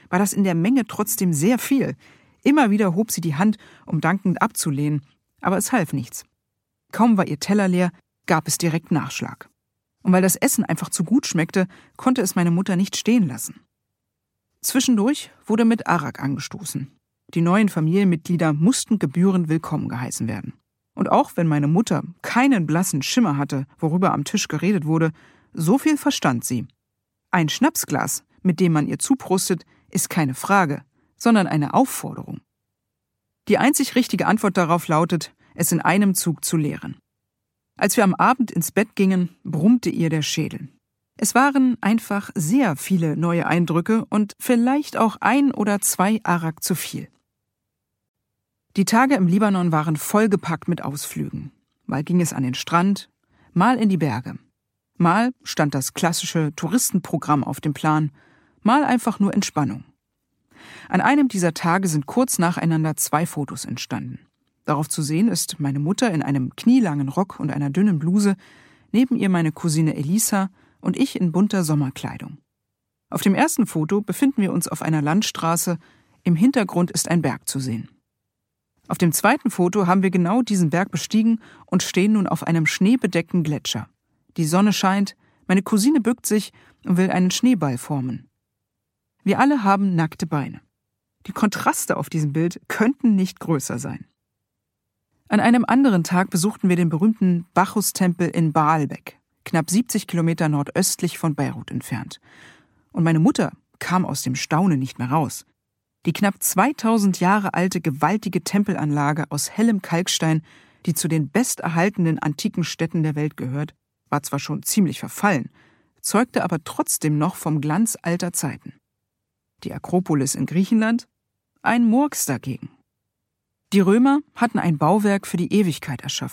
war das in der Menge trotzdem sehr viel. Immer wieder hob sie die Hand, um dankend abzulehnen, aber es half nichts. Kaum war ihr Teller leer, gab es direkt Nachschlag. Und weil das Essen einfach zu gut schmeckte, konnte es meine Mutter nicht stehen lassen. Zwischendurch wurde mit Arak angestoßen. Die neuen Familienmitglieder mussten gebührend willkommen geheißen werden. Und auch wenn meine Mutter keinen blassen Schimmer hatte, worüber am Tisch geredet wurde, so viel verstand sie. Ein Schnapsglas, mit dem man ihr zuprostet, ist keine Frage, sondern eine Aufforderung. Die einzig richtige Antwort darauf lautet, es in einem Zug zu leeren. Als wir am Abend ins Bett gingen, brummte ihr der Schädel. Es waren einfach sehr viele neue Eindrücke und vielleicht auch 1 oder 2 Arak zu viel. Die Tage im Libanon waren vollgepackt mit Ausflügen. Mal ging es an den Strand, mal in die Berge. Mal stand das klassische Touristenprogramm auf dem Plan, mal einfach nur Entspannung. An einem dieser Tage sind kurz nacheinander 2 Fotos entstanden. Darauf zu sehen ist meine Mutter in einem knielangen Rock und einer dünnen Bluse, neben ihr meine Cousine Elisa und ich in bunter Sommerkleidung. Auf dem ersten Foto befinden wir uns auf einer Landstraße, im Hintergrund ist ein Berg zu sehen. Auf dem zweiten Foto haben wir genau diesen Berg bestiegen und stehen nun auf einem schneebedeckten Gletscher. Die Sonne scheint, meine Cousine bückt sich und will einen Schneeball formen. Wir alle haben nackte Beine. Die Kontraste auf diesem Bild könnten nicht größer sein. An einem anderen Tag besuchten wir den berühmten Bacchus-Tempel in Baalbek, knapp 70 Kilometer nordöstlich von Beirut entfernt. Und meine Mutter kam aus dem Staunen nicht mehr raus. Die knapp 2000 Jahre alte gewaltige Tempelanlage aus hellem Kalkstein, die zu den besterhaltenen antiken Städten der Welt gehört, war zwar schon ziemlich verfallen, zeugte aber trotzdem noch vom Glanz alter Zeiten. Die Akropolis in Griechenland? Ein Murks dagegen. Die Römer hatten ein Bauwerk für die Ewigkeit erschaffen.